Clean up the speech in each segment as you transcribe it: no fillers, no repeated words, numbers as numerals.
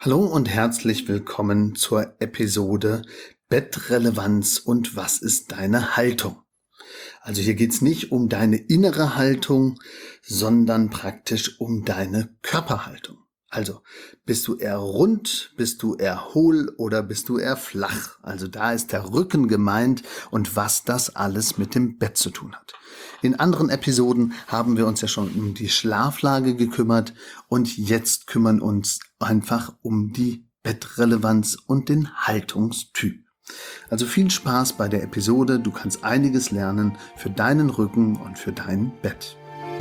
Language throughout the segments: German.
Hallo und herzlich willkommen zur Episode Bettrelevanz und was ist deine Haltung? Also hier geht's nicht um deine innere Haltung, sondern praktisch um deine Körperhaltung. Also bist du eher rund, bist du eher hohl oder bist du eher flach? Also da ist der Rücken gemeint und was das alles mit dem Bett zu tun hat. In anderen Episoden haben wir uns ja schon um die Schlaflage gekümmert und jetzt kümmern uns einfach um die Bettrelevanz und den Haltungstyp. Also viel Spaß bei der Episode, du kannst einiges lernen für deinen Rücken und für dein Bett.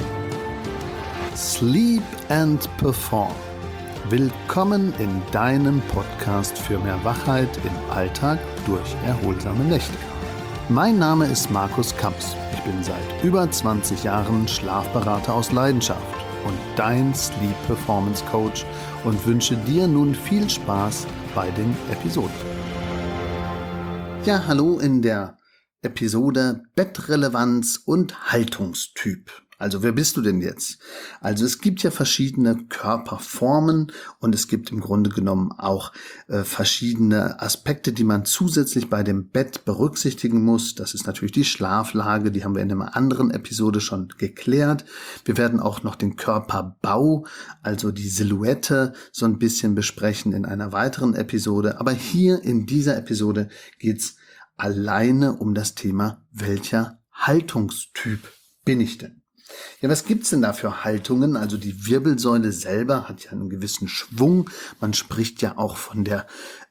Sleep and Perform. Willkommen in deinem Podcast für mehr Wachheit im Alltag durch erholsame Nächte. Mein Name ist Markus Kamps. Ich bin seit über 20 Jahren Schlafberater aus Leidenschaft und dein Sleep Performance Coach und wünsche dir nun viel Spaß bei den Episoden. Ja, hallo in der Episode Bettrelevanz und Haltungstyp. Also wer bist du denn jetzt? Also es gibt ja verschiedene Körperformen und es gibt im Grunde genommen auch verschiedene Aspekte, die man zusätzlich bei dem Bett berücksichtigen muss. Das ist natürlich die Schlaflage, die haben wir in einer anderen Episode schon geklärt. Wir werden auch noch den Körperbau, also die Silhouette, so ein bisschen besprechen in einer weiteren Episode. Aber hier in dieser Episode geht's alleine um das Thema, welcher Haltungstyp bin ich denn? Ja, was gibt's denn da für Haltungen? Also die Wirbelsäule selber hat ja einen gewissen Schwung. Man spricht ja auch von der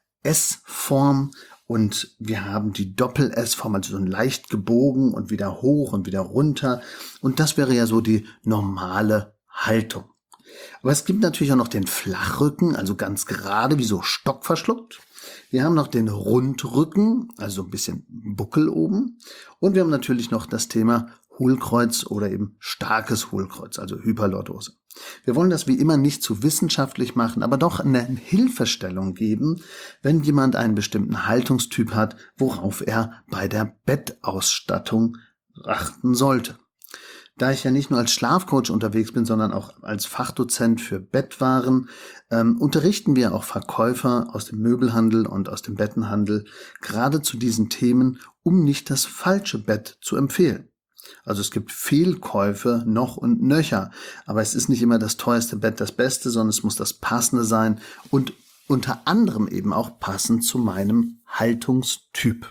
S-Form und wir haben die Doppel-S-Form, also so ein leicht gebogen und wieder hoch und wieder runter. Und das wäre ja so die normale Haltung. Aber es gibt natürlich auch noch den Flachrücken, also ganz gerade, wie so stockverschluckt. Wir haben noch den Rundrücken, also ein bisschen Buckel oben. Und wir haben natürlich noch das Thema Hohlkreuz oder eben starkes Hohlkreuz, also Hyperlordose. Wir wollen das wie immer nicht zu wissenschaftlich machen, aber doch eine Hilfestellung geben, wenn jemand einen bestimmten Haltungstyp hat, worauf er bei der Bettausstattung achten sollte. Da ich ja nicht nur als Schlafcoach unterwegs bin, sondern auch als Fachdozent für Bettwaren, unterrichten wir auch Verkäufer aus dem Möbelhandel und aus dem Bettenhandel gerade zu diesen Themen, um nicht das falsche Bett zu empfehlen. Also es gibt Fehlkäufe noch und nöcher, aber es ist nicht immer das teuerste Bett das Beste, sondern es muss das Passende sein und unter anderem eben auch passend zu meinem Haltungstyp.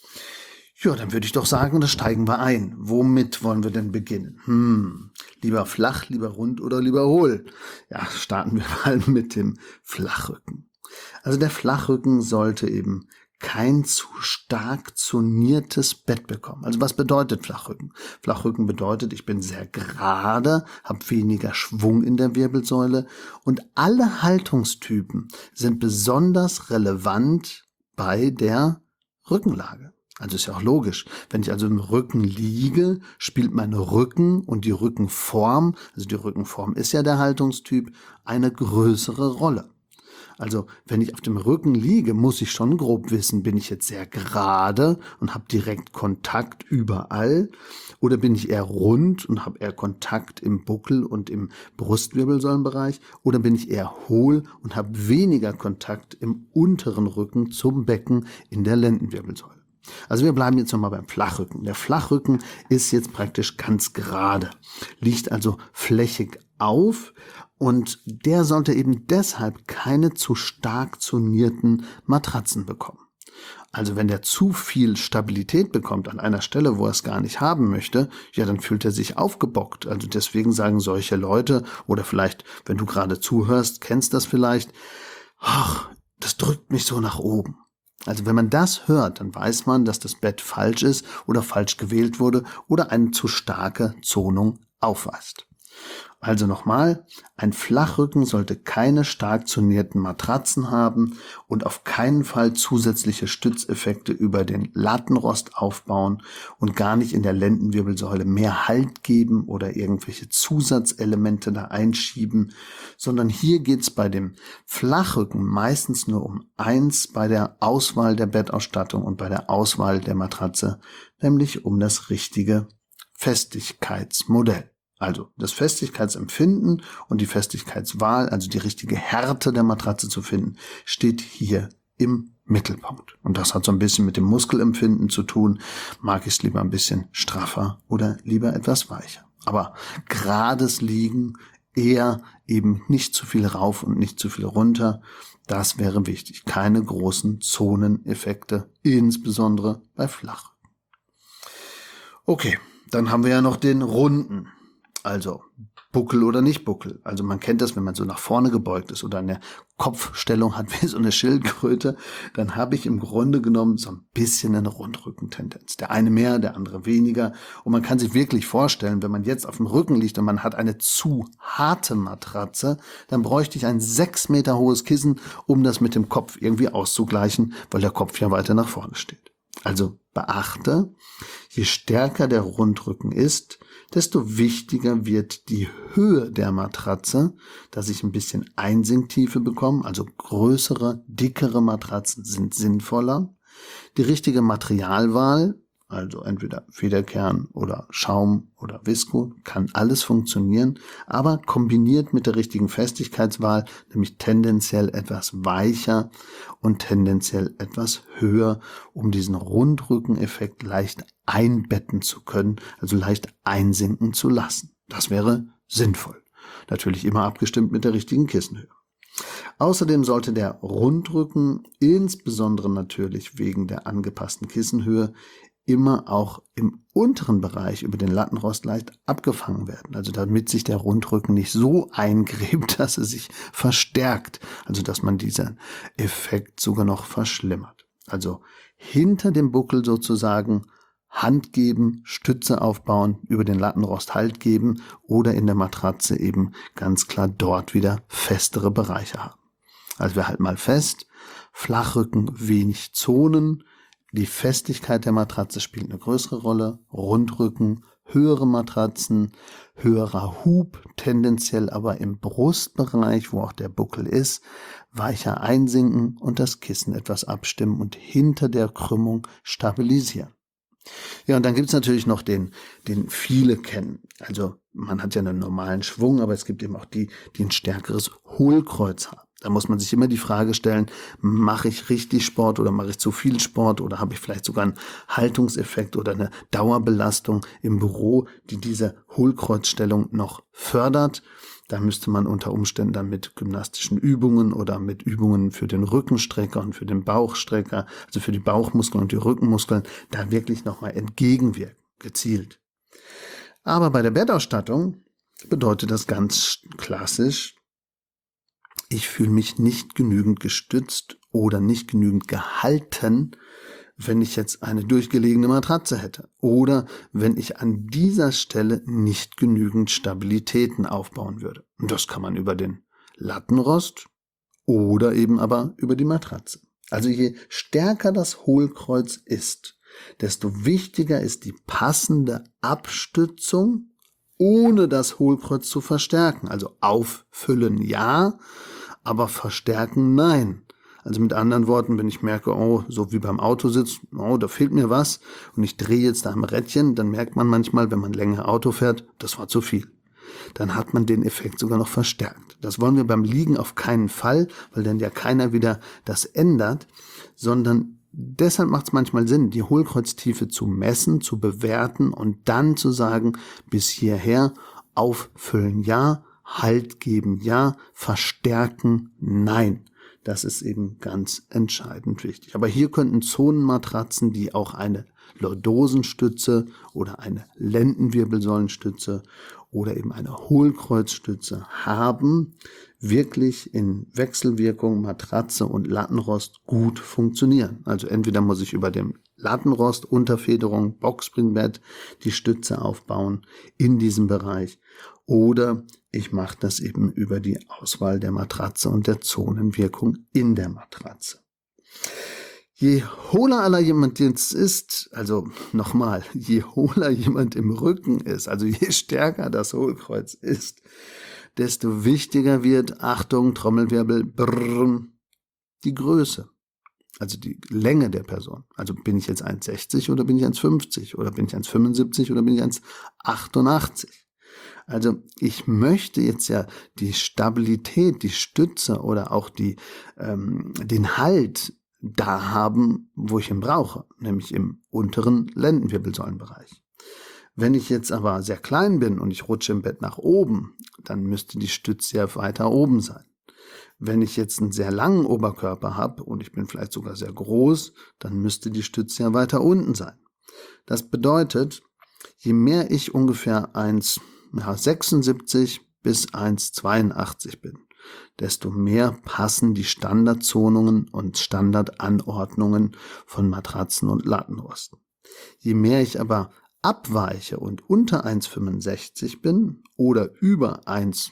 Ja, dann würde ich doch sagen, da steigen wir ein. Womit wollen wir denn beginnen? Lieber flach, lieber rund oder lieber hohl? Ja, starten wir mal mit dem Flachrücken. Also der Flachrücken sollte eben kein zu stark zoniertes Bett bekommen. Also was bedeutet Flachrücken? Flachrücken bedeutet, ich bin sehr gerade, habe weniger Schwung in der Wirbelsäule und alle Haltungstypen sind besonders relevant bei der Rückenlage. Also ist ja auch logisch. Wenn ich also im Rücken liege, spielt mein Rücken und die Rückenform, also die Rückenform ist ja der Haltungstyp, eine größere Rolle. Also wenn ich auf dem Rücken liege, muss ich schon grob wissen, bin ich jetzt sehr gerade und habe direkt Kontakt überall oder bin ich eher rund und habe eher Kontakt im Buckel und im Brustwirbelsäulenbereich oder bin ich eher hohl und habe weniger Kontakt im unteren Rücken zum Becken in der Lendenwirbelsäule. Also wir bleiben jetzt nochmal beim Flachrücken. Der Flachrücken ist jetzt praktisch ganz gerade, liegt also flächig auf und der sollte eben deshalb keine zu stark zonierten Matratzen bekommen. Also wenn der zu viel Stabilität bekommt an einer Stelle, wo er es gar nicht haben möchte, ja, dann fühlt er sich aufgebockt. Also deswegen sagen solche Leute, oder vielleicht, wenn du gerade zuhörst, kennst das vielleicht, ach, das drückt mich so nach oben. Also wenn man das hört, dann weiß man, dass das Bett falsch ist oder falsch gewählt wurde oder eine zu starke Zonung aufweist. Also nochmal, ein Flachrücken sollte keine stark zonierten Matratzen haben und auf keinen Fall zusätzliche Stützeffekte über den Lattenrost aufbauen und gar nicht in der Lendenwirbelsäule mehr Halt geben oder irgendwelche Zusatzelemente da einschieben, sondern hier geht's bei dem Flachrücken meistens nur um eins bei der Auswahl der Bettausstattung und bei der Auswahl der Matratze, nämlich um das richtige Festigkeitsmodell. Also das Festigkeitsempfinden und die Festigkeitswahl, also die richtige Härte der Matratze zu finden, steht hier im Mittelpunkt. Und das hat so ein bisschen mit dem Muskelempfinden zu tun. Mag ich es lieber ein bisschen straffer oder lieber etwas weicher? Aber gerades Liegen, eher eben nicht zu viel rauf und nicht zu viel runter. Das wäre wichtig. Keine großen Zoneneffekte, insbesondere bei Flach. Okay, dann haben wir ja noch den Runden. Also Buckel oder nicht Buckel. Also man kennt das, wenn man so nach vorne gebeugt ist oder eine Kopfstellung hat wie so eine Schildkröte, dann habe ich im Grunde genommen so ein bisschen eine Rundrückentendenz. Der eine mehr, der andere weniger. Und man kann sich wirklich vorstellen, wenn man jetzt auf dem Rücken liegt und man hat eine zu harte Matratze, dann bräuchte ich ein 6 Meter hohes Kissen, um das mit dem Kopf irgendwie auszugleichen, weil der Kopf ja weiter nach vorne steht. Also beachte, je stärker der Rundrücken ist, desto wichtiger wird die Höhe der Matratze, dass ich ein bisschen Einsinktiefe bekomme, also größere, dickere Matratzen sind sinnvoller. Die richtige Materialwahl, also entweder Federkern oder Schaum oder Visco, kann alles funktionieren, aber kombiniert mit der richtigen Festigkeitswahl, nämlich tendenziell etwas weicher und tendenziell etwas höher, um diesen Rundrückeneffekt leicht einbetten zu können, also leicht einsinken zu lassen. Das wäre sinnvoll. Natürlich immer abgestimmt mit der richtigen Kissenhöhe. Außerdem sollte der Rundrücken, insbesondere natürlich wegen der angepassten Kissenhöhe, immer auch im unteren Bereich über den Lattenrost leicht abgefangen werden. Also damit sich der Rundrücken nicht so eingräbt, dass er sich verstärkt. Also dass man diesen Effekt sogar noch verschlimmert. Also hinter dem Buckel sozusagen Hand geben, Stütze aufbauen, über den Lattenrost Halt geben oder in der Matratze eben ganz klar dort wieder festere Bereiche haben. Also wir halten mal fest, Flachrücken, wenig Zonen, die Festigkeit der Matratze spielt eine größere Rolle, Rundrücken, höhere Matratzen, höherer Hub, tendenziell aber im Brustbereich, wo auch der Buckel ist, weicher einsinken und das Kissen etwas abstimmen und hinter der Krümmung stabilisieren. Ja, und dann gibt's natürlich noch den viele kennen. Also man hat ja einen normalen Schwung, aber es gibt eben auch die ein stärkeres Hohlkreuz haben. Da muss man sich immer die Frage stellen, mache ich richtig Sport oder mache ich zu viel Sport oder habe ich vielleicht sogar einen Haltungseffekt oder eine Dauerbelastung im Büro, die diese Hohlkreuzstellung noch fördert. Da müsste man unter Umständen dann mit gymnastischen Übungen oder mit Übungen für den Rückenstrecker und für den Bauchstrecker, also für die Bauchmuskeln und die Rückenmuskeln, da wirklich nochmal entgegenwirken, gezielt. Aber bei der Bettausstattung bedeutet das ganz klassisch, ich fühle mich nicht genügend gestützt oder nicht genügend gehalten, wenn ich jetzt eine durchgelegene Matratze hätte oder wenn ich an dieser Stelle nicht genügend Stabilitäten aufbauen würde. Und das kann man über den Lattenrost oder eben aber über die Matratze. Also je stärker das Hohlkreuz ist, desto wichtiger ist die passende Abstützung, ohne das Hohlkreuz zu verstärken. Also auffüllen ja, aber verstärken nein. Also mit anderen Worten, wenn ich merke, oh, so wie beim Autositz, oh, da fehlt mir was und ich drehe jetzt da am Rädchen, dann merkt man manchmal, wenn man länger Auto fährt, das war zu viel. Dann hat man den Effekt sogar noch verstärkt. Das wollen wir beim Liegen auf keinen Fall, weil dann ja keiner wieder das ändert, sondern deshalb macht es manchmal Sinn, die Hohlkreuztiefe zu messen, zu bewerten und dann zu sagen, bis hierher auffüllen ja, Halt geben ja, verstärken nein. Das ist eben ganz entscheidend wichtig. Aber hier könnten Zonenmatratzen, die auch eine Lordosenstütze oder eine Lendenwirbelsäulenstütze oder eben eine Hohlkreuzstütze haben, wirklich in Wechselwirkung Matratze und Lattenrost gut funktionieren. Also entweder muss ich über dem Lattenrost, Unterfederung, Boxspringbett die Stütze aufbauen in diesem Bereich oder ich mache das eben über die Auswahl der Matratze und der Zonenwirkung in der Matratze. Je hohler aller jemand jetzt ist, also nochmal, je hohler jemand im Rücken ist, also je stärker das Hohlkreuz ist, desto wichtiger wird, Achtung, Trommelwirbel, brrr, die Größe. Also die Länge der Person. Also bin ich jetzt 1,60 oder bin ich 1,50 oder bin ich 1,75 oder bin ich 1,88? Also ich möchte jetzt ja die Stabilität, die Stütze oder auch den Halt da haben, wo ich ihn brauche, nämlich im unteren Lendenwirbelsäulenbereich. Wenn ich jetzt aber sehr klein bin und ich rutsche im Bett nach oben, dann müsste die Stütze ja weiter oben sein. Wenn ich jetzt einen sehr langen Oberkörper habe und ich bin vielleicht sogar sehr groß, dann müsste die Stütze ja weiter unten sein. Das bedeutet, je mehr ich ungefähr 1,76 bis 1,82 bin, desto mehr passen die Standardzonungen und Standardanordnungen von Matratzen und Lattenrosten. Je mehr ich aber abweiche und unter 1,65 bin oder über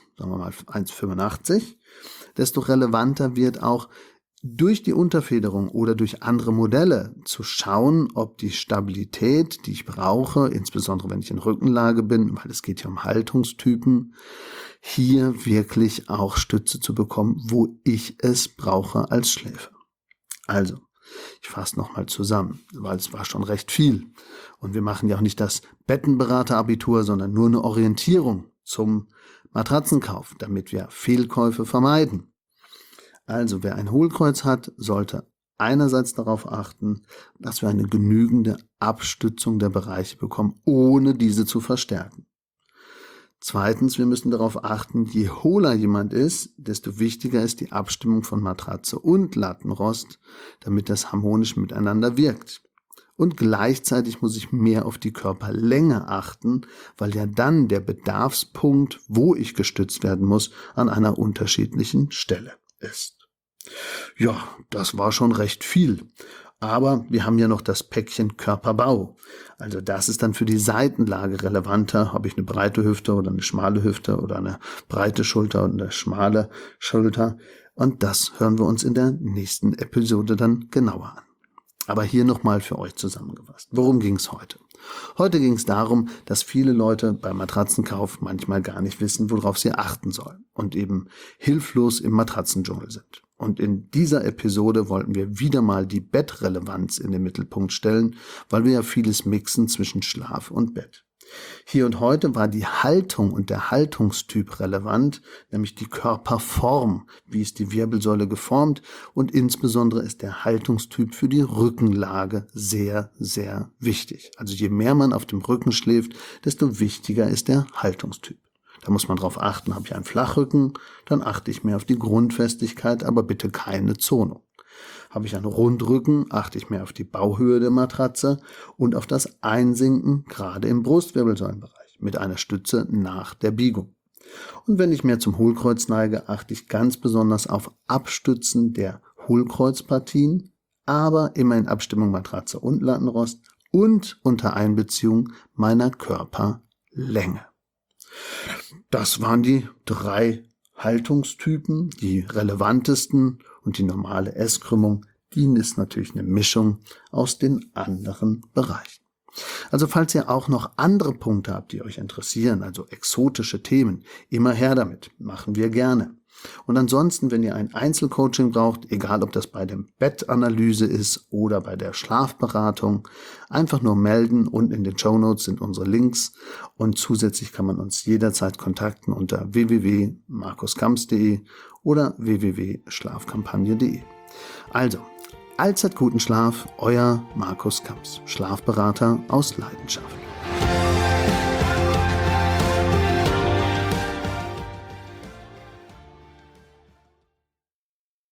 1,85, desto relevanter wird auch durch die Unterfederung oder durch andere Modelle zu schauen, ob die Stabilität, die ich brauche, insbesondere wenn ich in Rückenlage bin, weil es geht ja um Haltungstypen, hier wirklich auch Stütze zu bekommen, wo ich es brauche als Schläfer. Also, ich fasse nochmal zusammen, weil es war schon recht viel. Und wir machen ja auch nicht das Bettenberaterabitur, sondern nur eine Orientierung zum Matratzenkauf, damit wir Fehlkäufe vermeiden. Also wer ein Hohlkreuz hat, sollte einerseits darauf achten, dass wir eine genügende Abstützung der Bereiche bekommen, ohne diese zu verstärken. Zweitens, wir müssen darauf achten, je hohler jemand ist, desto wichtiger ist die Abstimmung von Matratze und Lattenrost, damit das harmonisch miteinander wirkt. Und gleichzeitig muss ich mehr auf die Körperlänge achten, weil ja dann der Bedarfspunkt, wo ich gestützt werden muss, an einer unterschiedlichen Stelle ist. Ja, das war schon recht viel. Aber wir haben ja noch das Päckchen Körperbau. Also das ist dann für die Seitenlage relevanter. Habe ich eine breite Hüfte oder eine schmale Hüfte oder eine breite Schulter und eine schmale Schulter. Und das hören wir uns in der nächsten Episode dann genauer an. Aber hier nochmal für euch zusammengefasst. Worum ging es heute? Heute ging es darum, dass viele Leute beim Matratzenkauf manchmal gar nicht wissen, worauf sie achten sollen und eben hilflos im Matratzendschungel sind. Und in dieser Episode wollten wir wieder mal die Bettrelevanz in den Mittelpunkt stellen, weil wir ja vieles mixen zwischen Schlaf und Bett. Hier und heute war die Haltung und der Haltungstyp relevant, nämlich die Körperform, wie ist die Wirbelsäule geformt und insbesondere ist der Haltungstyp für die Rückenlage sehr, sehr wichtig. Also je mehr man auf dem Rücken schläft, desto wichtiger ist der Haltungstyp. Da muss man drauf achten, habe ich einen Flachrücken, dann achte ich mehr auf die Grundfestigkeit, aber bitte keine Zonung. Habe ich einen Rundrücken, achte ich mehr auf die Bauhöhe der Matratze und auf das Einsinken, gerade im Brustwirbelsäulenbereich, mit einer Stütze nach der Biegung. Und wenn ich mehr zum Hohlkreuz neige, achte ich ganz besonders auf Abstützen der Hohlkreuzpartien, aber immer in Abstimmung Matratze und Lattenrost und unter Einbeziehung meiner Körperlänge. Das waren die 3 Haltungstypen, die relevantesten, und die normale S-Krümmung, die ist natürlich eine Mischung aus den anderen Bereichen. Also falls ihr auch noch andere Punkte habt, die euch interessieren, also exotische Themen, immer her damit, machen wir gerne. Und ansonsten, wenn ihr ein Einzelcoaching braucht, egal ob das bei der Bettanalyse ist oder bei der Schlafberatung, einfach nur melden und in den Shownotes sind unsere Links und zusätzlich kann man uns jederzeit kontakten unter www.markuskamps.de oder www.schlafkampagne.de. Also, allzeit guten Schlaf, euer Markus Kamps, Schlafberater aus Leidenschaft.